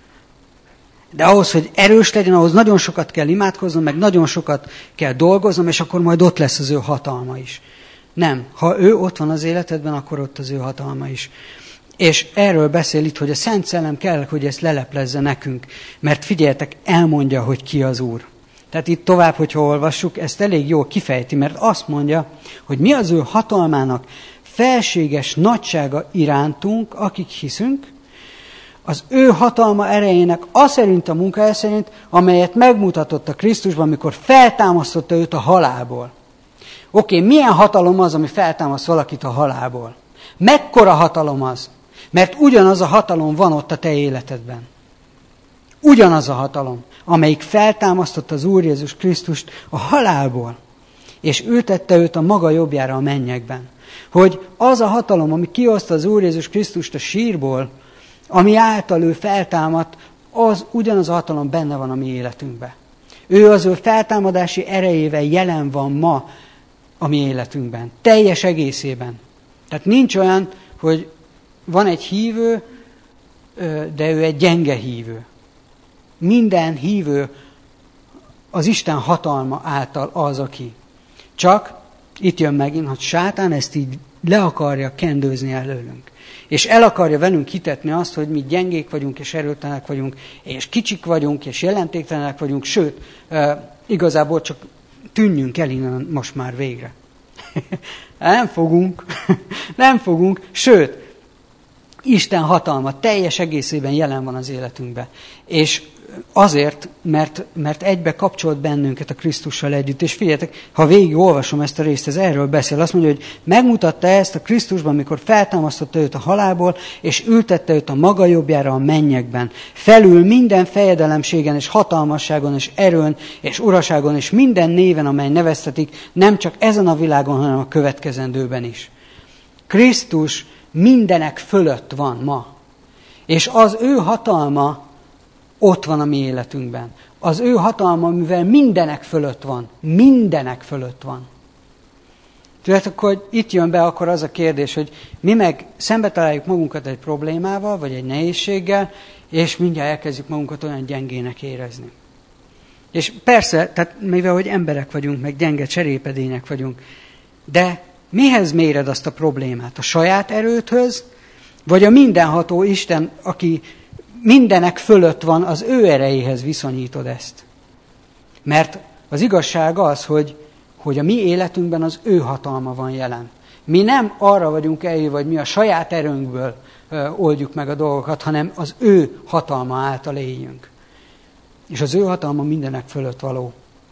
S1: de ahhoz, hogy erős legyen, ahhoz nagyon sokat kell imádkoznom, meg nagyon sokat kell dolgoznom, és akkor majd ott lesz az ő hatalma is. Nem. Ha ő ott van az életedben, akkor ott az ő hatalma is. És erről beszél itt, hogy a Szent Szellem kell, hogy ezt leleplezze nekünk. Mert figyeljetek, elmondja, hogy ki az Úr. Tehát itt tovább, hogyha olvassuk, ezt elég jól kifejti, mert azt mondja, hogy mi az ő hatalmának felséges nagysága irántunk, akik hiszünk, az ő hatalma erejének aszerint a munkája szerint, amelyet megmutatott a Krisztusban, amikor feltámasztotta őt a halálból. Oké, milyen hatalom az, ami feltámaszt valakit a halálból? Mekkora hatalom az? Mert ugyanaz a hatalom van ott a te életedben. Ugyanaz a hatalom, amelyik feltámasztotta az Úr Jézus Krisztust a halálból, és ültette őt a maga jobbjára a mennyekben. Hogy az a hatalom, ami kihozta az Úr Jézus Krisztust a sírból, ami által ő feltámadt, az ugyanaz a hatalom benne van a mi életünkben. Ő az ő feltámadási erejével jelen van ma a mi életünkben. Teljes egészében. Tehát nincs olyan, hogy van egy hívő, de ő egy gyenge hívő. Minden hívő az Isten hatalma által az, aki. Csak itt jön megint, hogy sátán ezt így le akarja kendőzni előlünk. És el akarja velünk hitetni azt, hogy mi gyengék vagyunk, és erőtlenek vagyunk, és kicsik vagyunk, és jelentéktelenek vagyunk, sőt, igazából csak tűnjünk el innen most már végre. Nem fogunk, sőt, Isten hatalma teljes egészében jelen van az életünkben. És azért, mert egybe kapcsolt bennünket a Krisztussal együtt. És figyeljetek, ha végig olvasom ezt a részt, ez erről beszél. Azt mondja, hogy megmutatta ezt a Krisztusban, amikor feltámasztotta őt a halálból, és ültette őt a maga jobbjára a mennyekben. Felül minden fejedelemségen, és hatalmasságon, és erőn, és uraságon, és minden néven, amely neveztetik, nem csak ezen a világon, hanem a következendőben is. Krisztus mindenek fölött van ma. És az ő hatalma ott van a mi életünkben. Az ő hatalma, mivel mindenek fölött van. Mindenek fölött van. Tudjátok, hogy itt jön be akkor az a kérdés, hogy mi meg szembe találjuk magunkat egy problémával, vagy egy nehézséggel, és mindjárt elkezdjük magunkat olyan gyengének érezni. És persze, tehát mivel hogy emberek vagyunk, meg gyenge cserépedények vagyunk, de mihez méred azt a problémát? A saját erődhöz, vagy a mindenható Isten, aki mindenek fölött van, az ő erejéhez viszonyítod ezt? Mert az igazság az, hogy a mi életünkben az ő hatalma van jelen. Mi nem arra vagyunk eljövő, hogy mi a saját erőnkből oldjuk meg a dolgokat, hanem az ő hatalma által éljünk. És az ő hatalma mindenek fölött való.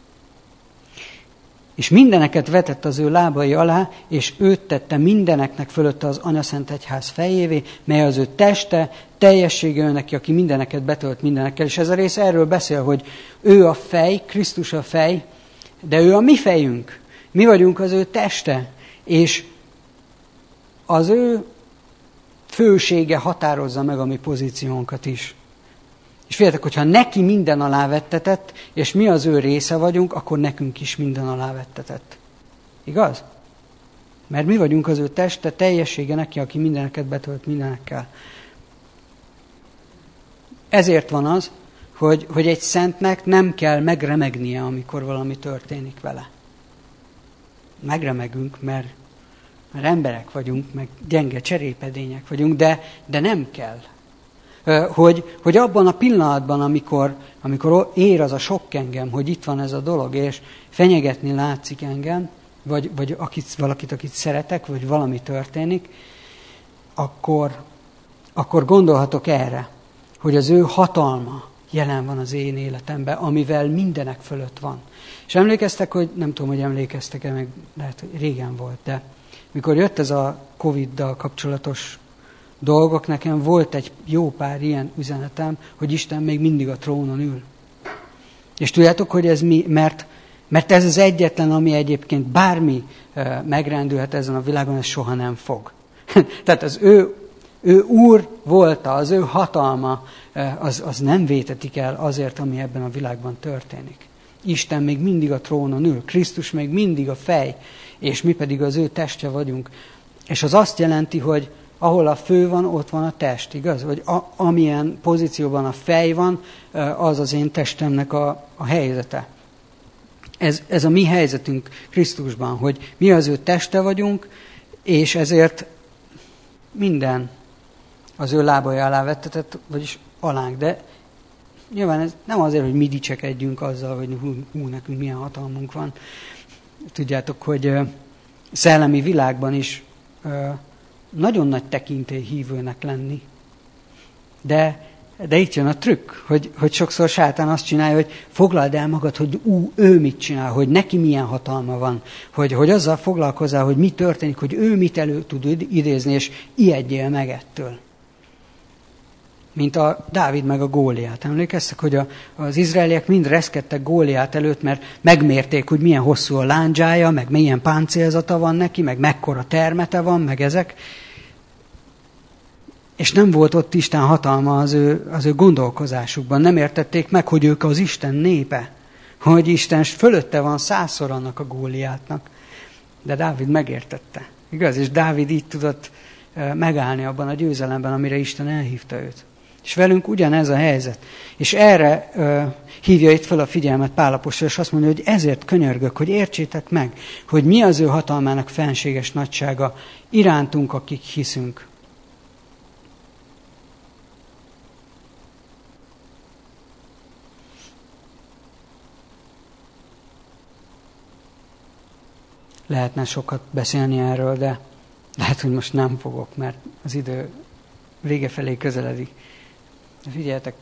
S1: És mindeneket vetett az ő lábai alá, és őt tette mindeneknek fölötte az Anyaszent Egyház fejévé, mely az ő teste, teljessége ő neki, aki mindeneket betölt mindenekkel. És ez a rész erről beszél, hogy ő a fej, Krisztus a fej, de ő a mi fejünk. Mi vagyunk az ő teste, és az ő fősége határozza meg a mi pozíciónkat is. És figyeljetek, hogyha neki minden alávettetett, és mi az ő része vagyunk, akkor nekünk is minden alávettetett. Igaz? Mert mi vagyunk az ő teste, teljessége neki, aki mindeneket betölt mindenekkel. Ezért van az, hogy egy szentnek nem kell megremegnie, amikor valami történik vele. Megremegünk, mert emberek vagyunk, meg gyenge cserépedények vagyunk, de nem kell. Hogy abban a pillanatban, amikor ér az a sok engem, hogy itt van ez a dolog, és fenyegetni látszik engem, vagy valakit, akit szeretek, vagy valami történik, akkor gondolhatok erre, hogy az ő hatalma jelen van az én életemben, amivel mindenek fölött van. És emlékeztek, hogy nem tudom, hogy emlékeztek-e, meg lehet, hogy régen volt, de mikor jött ez a Covid-dal kapcsolatos dolgok, nekem volt egy jó pár ilyen üzenetem, hogy Isten még mindig a trónon ül. És tudjátok, hogy ez mi? Mert ez az egyetlen, ami egyébként bármi megrendülhet ezen a világon, ez soha nem fog. Tehát az ő úr volta, az ő hatalma, az nem vétetik el azért, ami ebben a világban történik. Isten még mindig a trónon ül, Krisztus még mindig a fej, és mi pedig az ő testje vagyunk. És az azt jelenti, hogy ahol a fő van, ott van a test, igaz? Vagy amilyen pozícióban a fej van, az az én testemnek a helyzete. Ez a mi helyzetünk Krisztusban, hogy mi az ő teste vagyunk, és ezért minden az ő lábai alá vettetett, vagyis alánk. De nyilván ez nem azért, hogy mi dicsekedjünk azzal, hogy nekünk milyen hatalmunk van. Tudjátok, hogy szellemi világban is nagyon nagy tekintélyhívőnek lenni. De itt jön a trükk, hogy sokszor sátán azt csinálja, hogy foglald el magad, hogy ő mit csinál, hogy neki milyen hatalma van, hogy azzal foglalkozzál, hogy mi történik, hogy ő mit elő tud idézni, és ijedjél meg ettől. Mint a Dávid meg a Góliát. Emlékeztek, hogy az izraeliek mind reszkedtek Góliát előtt, mert megmérték, hogy milyen hosszú a lándzsája, meg milyen páncélzata van neki, meg mekkora termete van, meg ezek. És nem volt ott Isten hatalma az ő gondolkozásukban. Nem értették meg, hogy ők az Isten népe. Hogy Isten fölötte van 100-szor annak a Góliátnak. De Dávid megértette. Igaz? És Dávid így tudott megállni abban a győzelemben, amire Isten elhívta őt. És velünk ugyanez a helyzet. És erre hívja itt fel a figyelmet Pál apostol, és azt mondja, hogy ezért könyörgök, hogy értsétek meg, hogy mi az ő hatalmának fenséges nagysága irántunk, akik hiszünk. Lehetne sokat beszélni erről, de lehet, hogy most nem fogok, mert az idő vége felé közeledik. De figyeljetek,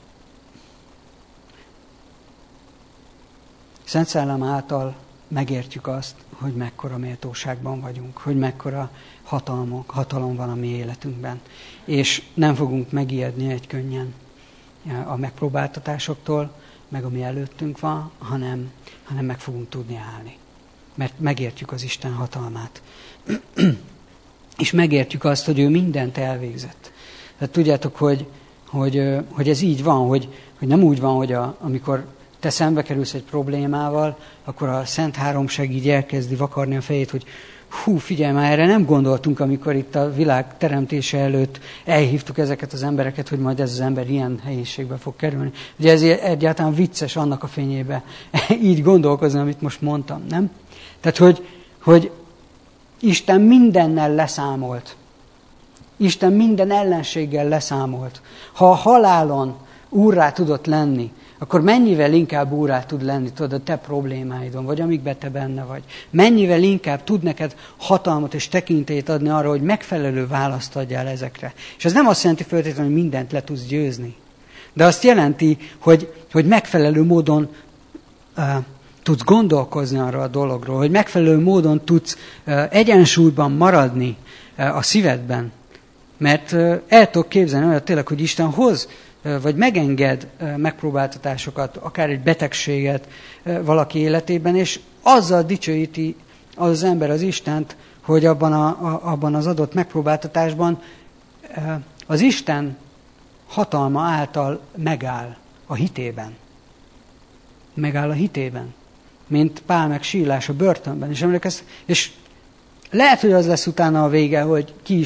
S1: Szent Szellem által megértjük azt, hogy mekkora méltóságban vagyunk, hogy mekkora hatalom van a mi életünkben. És nem fogunk megijedni egy könnyen a megpróbáltatásoktól, meg ami előttünk van, hanem meg fogunk tudni állni. Mert megértjük az Isten hatalmát. És megértjük azt, hogy ő mindent elvégzett. Tehát tudjátok, hogy ez így van, hogy nem úgy van, hogy amikor te szembe kerülsz egy problémával, akkor a Szent Háromság így elkezdi vakarni a fejét, hogy figyelj már, erre nem gondoltunk, amikor itt a világ teremtése előtt elhívtuk ezeket az embereket, hogy majd ez az ember ilyen helyiségbe fog kerülni. Ugye ez egyáltalán vicces annak a fényében így gondolkozni, amit most mondtam, nem? Tehát, hogy Isten mindennel leszámolt. Isten minden ellenséggel leszámolt. Ha a halálon úrrá tudott lenni, akkor mennyivel inkább úrrá tud lenni, tudod, a te problémáidon, vagy amikben te benne vagy. Mennyivel inkább tud neked hatalmat és tekintélyt adni arra, hogy megfelelő választ adjál ezekre. És ez nem azt jelenti feltétlenül, hogy mindent le tudsz győzni. De azt jelenti, hogy megfelelő módon tudsz gondolkozni arra a dologról, hogy megfelelő módon tudsz egyensúlyban maradni a szívedben. Mert el tudok képzelni olyat tényleg, hogy Isten hoz, vagy megenged megpróbáltatásokat, akár egy betegséget valaki életében, és azzal dicsőíti az ember az Istent, hogy abban az adott megpróbáltatásban az Isten hatalma által megáll a hitében. Megáll a hitében. Mint Pál meg Sílás a börtönben. És emlékeztek, és lehet, hogy az lesz utána a vége, hogy ki is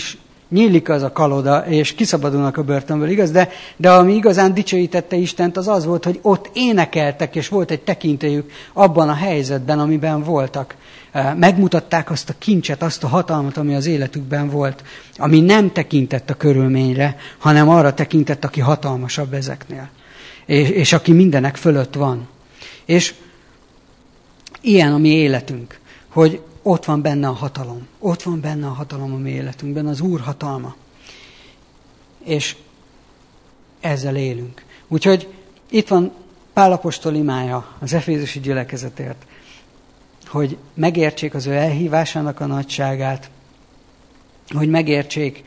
S1: nyílik az a kaloda, és kiszabadulnak a börtönből, igaz? De ami igazán dicsőítette Istent, az az volt, hogy ott énekeltek, és volt egy tekintélyük abban a helyzetben, amiben voltak. Megmutatták azt a kincset, azt a hatalmat, ami az életükben volt, ami nem tekintett a körülményre, hanem arra tekintett, aki hatalmasabb ezeknél, és aki mindenek fölött van. És ilyen a mi életünk, hogy ott van benne a hatalom. Ott van benne a hatalom a mi életünkben, az Úr hatalma. És ezzel élünk. Úgyhogy itt van Pál apostol imája az efézusi gyülekezetért, hogy megértsék az ő elhívásának a nagyságát, hogy megértsék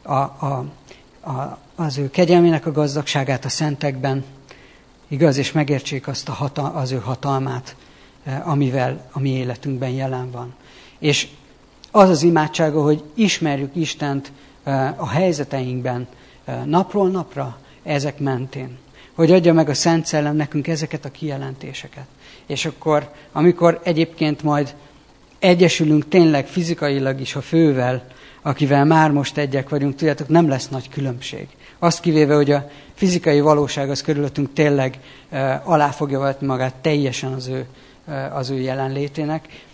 S1: az ő kegyelmének a gazdagságát a szentekben, igaz, és megértsék azt az ő hatalmát, amivel a mi életünkben jelen van. És az az imádsága, hogy ismerjük Istent a helyzeteinkben napról napra ezek mentén. Hogy adja meg a Szent Szellem nekünk ezeket a kijelentéseket. És akkor, amikor egyébként majd egyesülünk tényleg fizikailag is a fővel, akivel már most egyek vagyunk, tudjátok, nem lesz nagy különbség. Azt kivéve, hogy a fizikai valóság az körülöttünk tényleg alá fogja vetni magát teljesen az ő jelenlétének,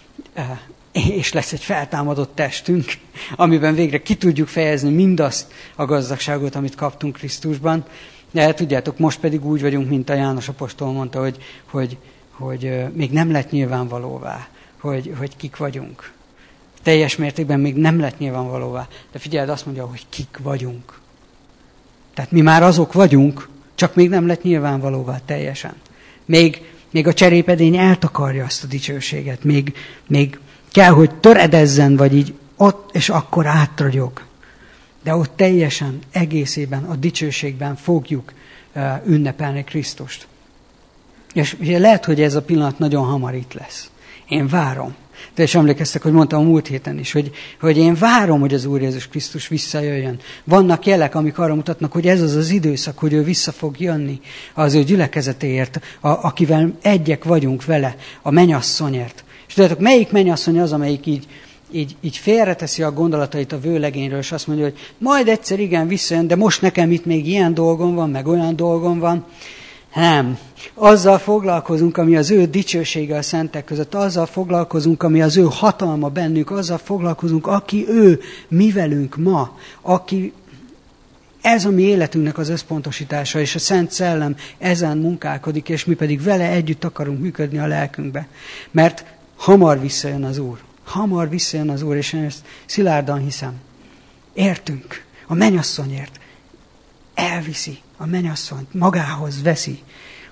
S1: és lesz egy feltámadott testünk, amiben végre ki tudjuk fejezni mindazt a gazdagságot, amit kaptunk Krisztusban. De tudjátok, most pedig úgy vagyunk, mint a János apostol mondta, hogy még nem lett nyilvánvalóvá, hogy kik vagyunk. Teljes mértékben még nem lett nyilvánvalóvá. De figyeld, azt mondja, hogy kik vagyunk. Tehát mi már azok vagyunk, csak még nem lett nyilvánvalóvá teljesen. Még a cserépedény eltakarja azt a dicsőséget. Még kell, hogy töredezzen, vagy így ott, és akkor átragyog. De ott teljesen, egészében, a dicsőségben fogjuk ünnepelni Krisztust. És lehet, hogy ez a pillanat nagyon hamar itt lesz. Én várom. Te is emlékeztek, hogy mondtam a múlt héten is, hogy én várom, hogy az Úr Jézus Krisztus visszajöjjön. Vannak jelek, amik arra mutatnak, hogy ez az az időszak, hogy ő vissza fog jönni az ő gyülekezetéért, akivel egyek vagyunk vele, a mennyasszonyért. És tudjátok, melyik mennyasszony az, amelyik így félreteszi a gondolatait a vőlegényről, és azt mondja, hogy majd egyszer igen visszajön, de most nekem itt még ilyen dolgom van, meg olyan dolgom van. Nem. Azzal foglalkozunk, ami az ő dicsősége a szentek között, azzal foglalkozunk, ami az ő hatalma bennünk, azzal foglalkozunk, aki ő, mi velünk ma, aki ez a mi életünknek az összpontosítása, és a Szent Szellem ezen munkálkodik, és mi pedig vele együtt akarunk működni a lelkünkbe. Mert hamar visszajön az Úr. Hamar visszajön az Úr, és én ezt szilárdan hiszem. Értünk. A mennyasszonyért elviszi a mennyasszonyt, magához veszi,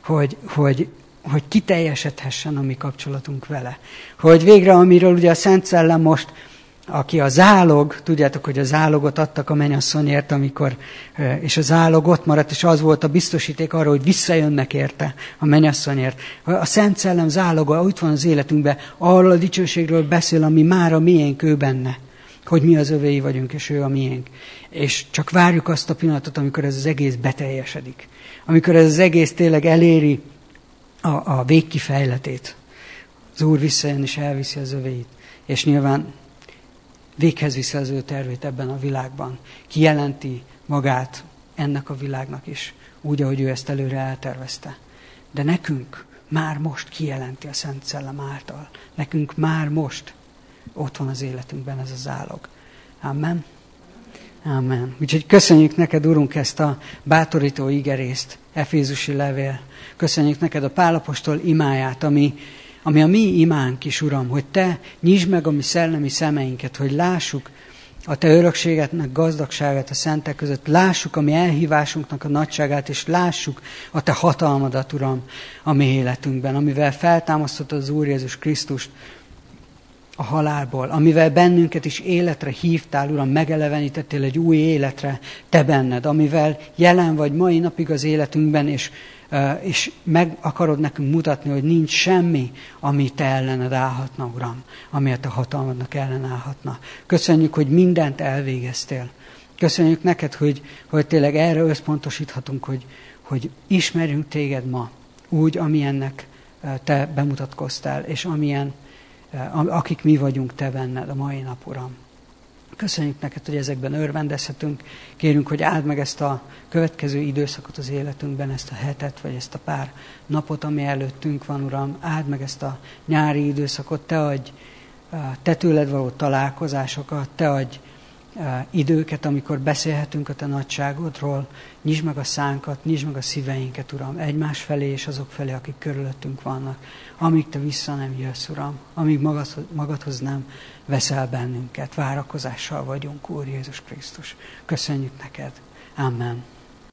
S1: hogy kiteljesedhessen a mi kapcsolatunk vele. Hogy végre, amiről ugye a Szent Szellem most, aki a zálog, tudjátok, hogy a zálogot adtak a mennyasszonyért, és a zálog ott maradt, és az volt a biztosíték arra, hogy visszajönnek érte a mennyasszonyért. A Szent Szellem záloga úgy van az életünkben, arról a dicsőségről beszél, ami már a miénk ő benne. Hogy mi az övéi vagyunk, és ő a miénk. És csak várjuk azt a pillanatot, amikor ez az egész beteljesedik. Amikor ez az egész tényleg eléri a végkifejletét. Az Úr visszajön és elviszi az övéit. És nyilván véghez viszi az ő tervét ebben a világban. Kijelenti magát ennek a világnak is, úgy, ahogy ő ezt előre eltervezte. De nekünk már most kijelenti a Szent Szellem által. Nekünk már most ott van az életünkben ez a zálog. Amen. Amen. Úgyhogy köszönjük neked, Urunk, ezt a bátorító igerészt, Efézusi levél. Köszönjük neked a Pál apostol imáját, ami a mi imánk is, Uram, hogy te nyisd meg a mi szellemi szemeinket, hogy lássuk a te örökségednek gazdagságát a szentek között, lássuk a mi elhívásunknak a nagyságát, és lássuk a te hatalmadat, Uram, a mi életünkben, amivel feltámasztottad az Úr Jézus Krisztust a halálból, amivel bennünket is életre hívtál, Uram, megelevenítettél egy új életre te benned, amivel jelen vagy mai napig az életünkben, és meg akarod nekünk mutatni, hogy nincs semmi, ami te ellened állhatna, Uram, ami a te hatalmadnak ellenállhatna. Köszönjük, hogy mindent elvégeztél. Köszönjük neked, hogy tényleg erre összpontosíthatunk, hogy ismerjünk téged ma, úgy, amilyennek te bemutatkoztál, és akik mi vagyunk te benned a mai nap, Uram. Köszönjük neked, hogy ezekben örvendezhetünk. Kérünk, hogy áld meg ezt a következő időszakot az életünkben, ezt a hetet, vagy ezt a pár napot, ami előttünk van, Uram. Áld meg ezt a nyári időszakot, te adj te tőled való találkozásokat, te adj időket, amikor beszélhetünk a te nagyságodról. Nyisd meg a szánkat, nyisd meg a szíveinket, Uram, egymás felé és azok felé, akik körülöttünk vannak. Amíg te vissza nem jössz, Uram, amíg magadhoz nem veszel bennünket, várakozással vagyunk, Úr Jézus Krisztus. Köszönjük neked. Amen.